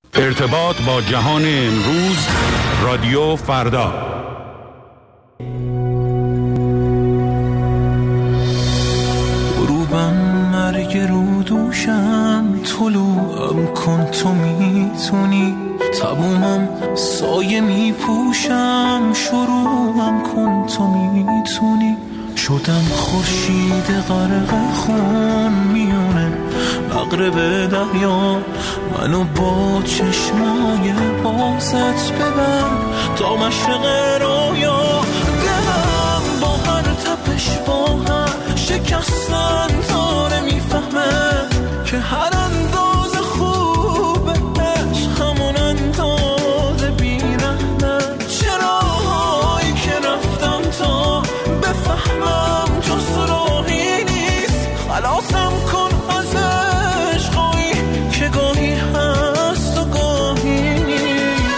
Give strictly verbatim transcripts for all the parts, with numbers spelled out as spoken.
ارتباط با جهان امروز، رادیو فردا. غروبم مرگ رو دوشم، طلوعم کن تو میتونی، تمومم سایه میپوشم، شروعم کن تو میتونی. شدم خورشید غرق خون میونه مغرب دریا، منو با چشمای بازت ببر تا مشرق رویا. دلم با هر تپش با هر شکستن داره میفهمه که هر اندازه خوبه عشق همون اندازه بیرحمه. چراهایی که رفتم تا بفهمم جز راهی نیست، خلاصم کن از عشقایی که گاهی هست و گاهی نیست.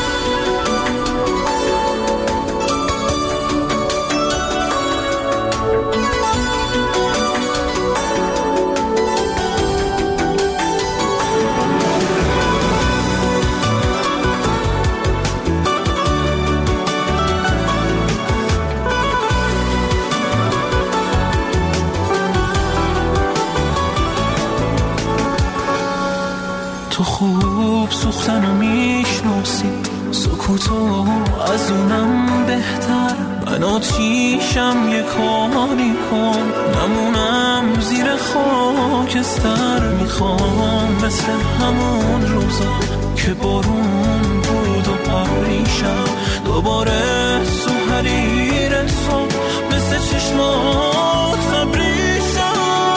تو خوب سوختنو میشناسی، سکوتو از اونم بهتر. من آتیشم یه کاری کن، نمونم زیر خاکستر. میخوام مثل همون روزا که بارون بود و پریشم دوباره تو حریر صبح مثل چشمات زبریشم.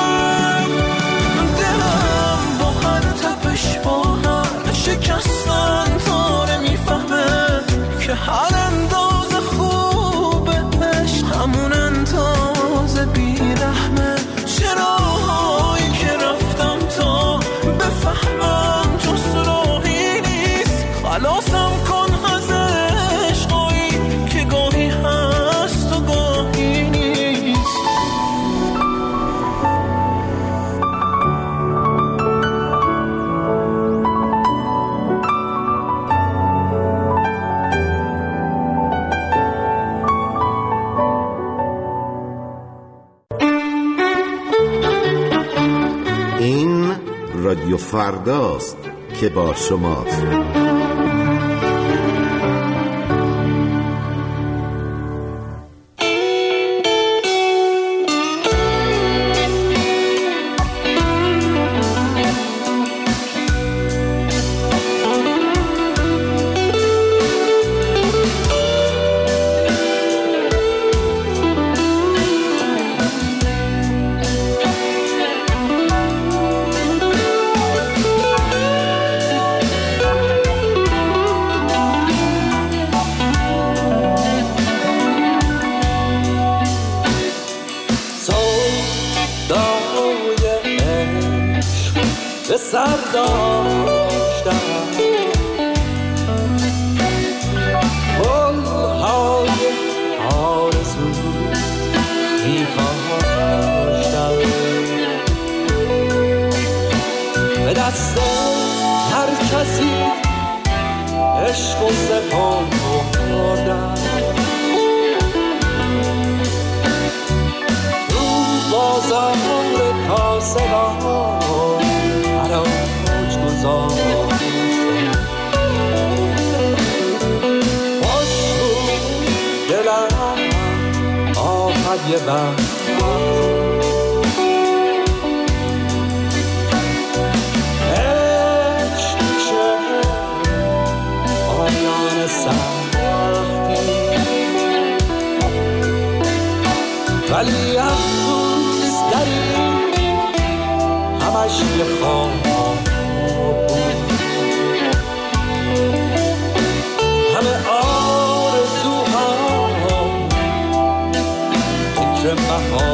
دلم با هر تپش با هر شکستن داره میفهمه که هر اندازه خوبه عشق همون اندازه بیرحمه. چراهایی که رفتم تا بفهمم جز راهی نیست، خلاصم کن از عشقایی که گاهی هست و گاهی نیست. این رادیو فرداست که با شماست. به سر داشتم گل‌های آرزو می‌کاشتم، به دست هر کسی عشق و سپردم. تو بازار کاسبان حراج گذاشتم، خوش بود دلم آخر یه وقت عشق میشه پایان سختی، ولی افسوس داری همش یه خواب بود. همه آرزوها فکر بهار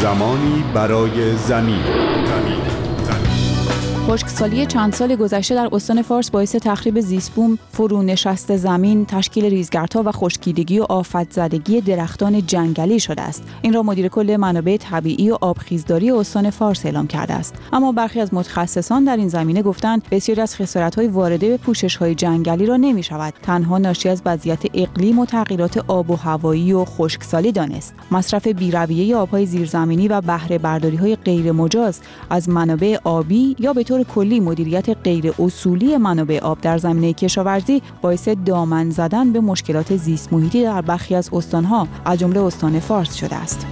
زمانی برای زمین. خشکسالی چند سال گذشته در استان فارس باعث تخریب زیستبوم، فرونشست زمین، تشکیل ریزگردها و خشکیدگی و آفت زدگی درختان جنگلی شده است. این را مدیر کل منابع طبیعی و آبخیزداری استان فارس اعلام کرده است. اما برخی از متخصصان در این زمینه گفتند بسیاری از خسارت‌های وارده به پوشش‌های جنگلی را نمی‌شود تنها ناشی از وضعیت اقلیم و تغییرات آب و هوایی و خشکسالی دانست. مصرف بی‌رویه آب‌های زیرزمینی و بهره برداری‌های غیر مجاز از منابع آبی یا به طور کلی مدیریت غیر اصولی منابع آب در زمینه کشاورزی باعث دامن زدن به مشکلات زیست محیطی در برخی از استان‌ها از جمله استان فارس شده است.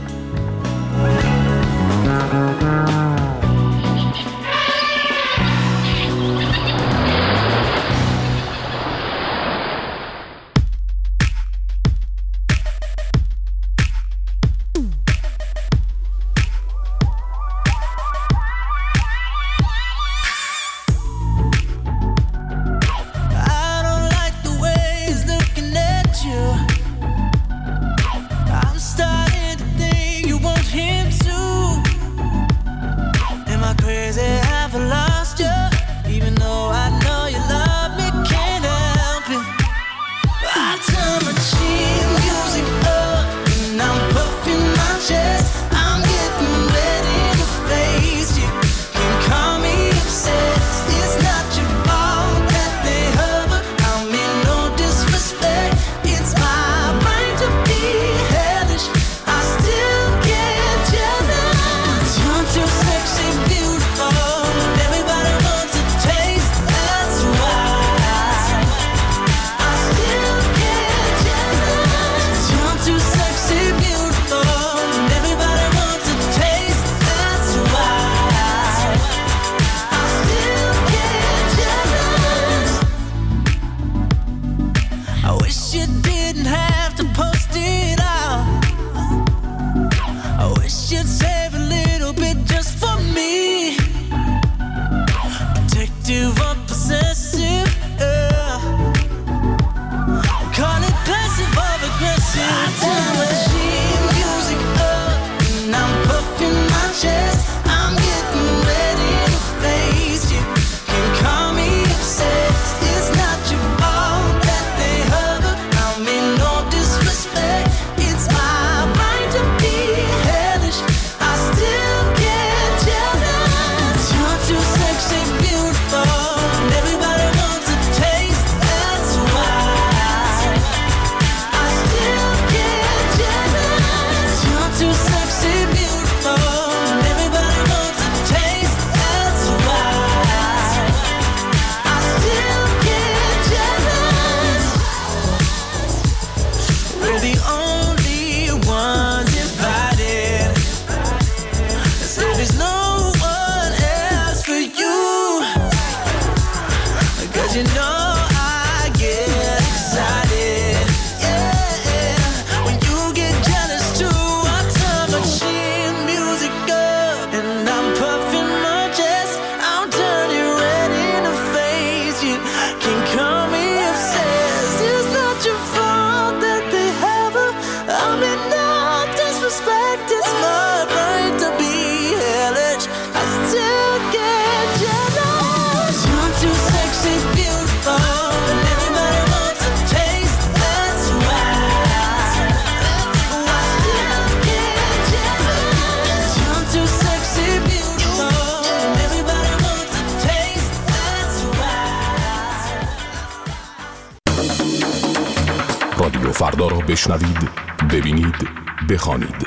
رادیو فردا را بشنوید، ببینید، بخوانید.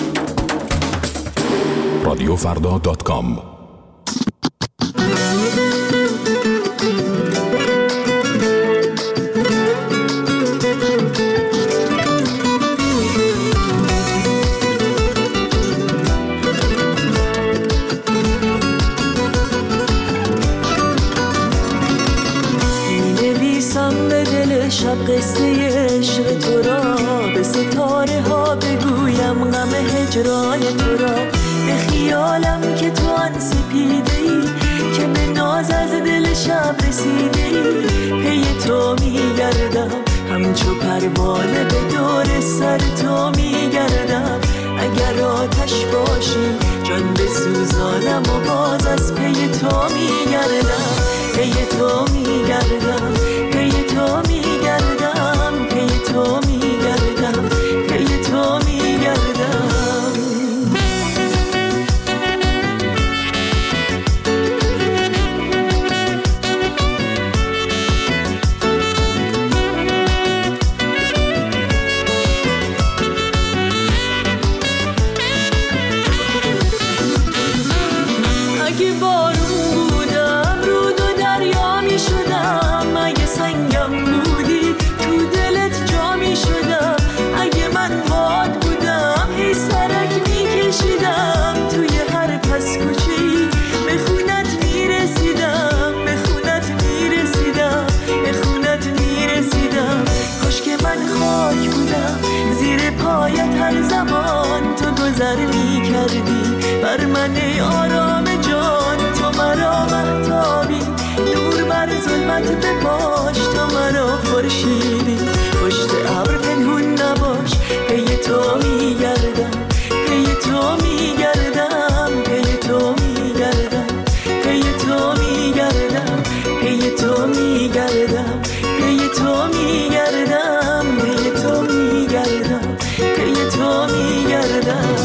رادیو فردا دات کام. شب قصه عشق تو را به ستاره ها بگویم، غم هجران تو را به خیالم که تو آن سپیده ای که به ناز از دل شب رسیده ای. پی تو میگردم همچو پروانه به دور سر تو میگردم، اگه اگر آتش باشی جان بسوزانم و باز از پی تو میگردم، پی تو میگردم، پی تو میگردم، پی تو میگردم، پی تو میگردم. هر زمان تو گذر می کردی بر من ای آرام جان، تو مرا مهتابی دور بر ظلمت بباش، تو مرا خورشیدی پشت ابر پنهون نباش، پی تو می گردم، پی تو می گردم، پی تو می گردم، پی تو می گردم، پی تو می گردم، پی تو می گردم، پی تو می گردم، پی تو می گردم.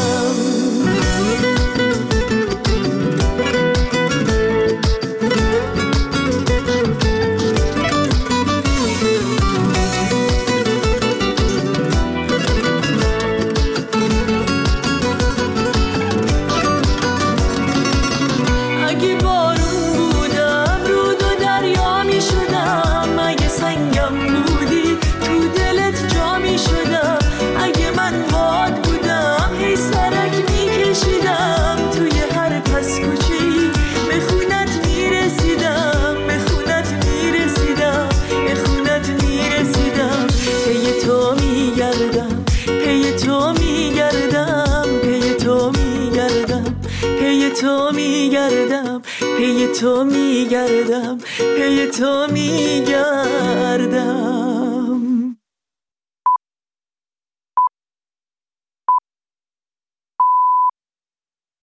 تو میگردم، پی تو میگردم، پی تو میگردم.